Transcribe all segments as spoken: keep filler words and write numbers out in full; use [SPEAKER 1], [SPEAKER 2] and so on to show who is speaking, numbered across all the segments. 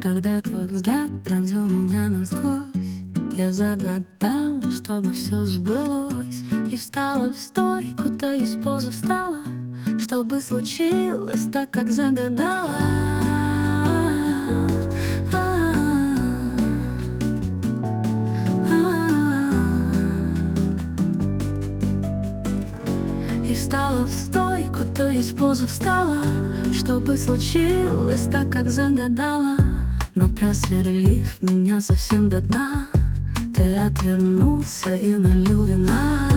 [SPEAKER 1] Когда твой взгляд пронзил меня насквозь, я загадала, чтобы все сбылось. И встала в стойку, то есть поза встала, чтобы случилось так, как загадала. И встала в стойку, то есть поза встала, чтобы случилось так, как загадала. Но просверлив меня совсем до дна, ты отвернулся и налил вина.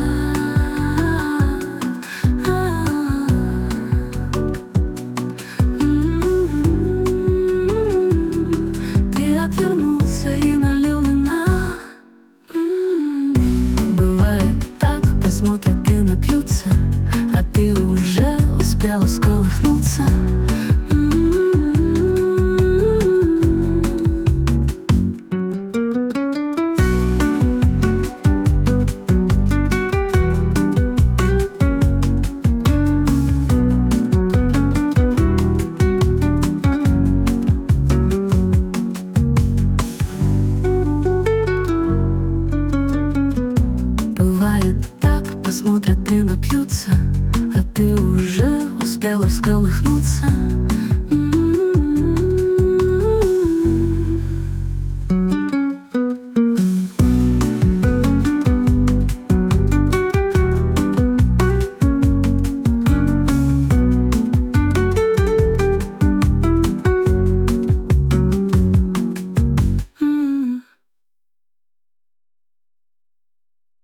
[SPEAKER 1] Ты отвернулся и налил вина. Бывает так, посмотрят и напьются, а ты уже успела сколыхнуться. Посмотрят и напьются, а ты уже успела всколыхнуться.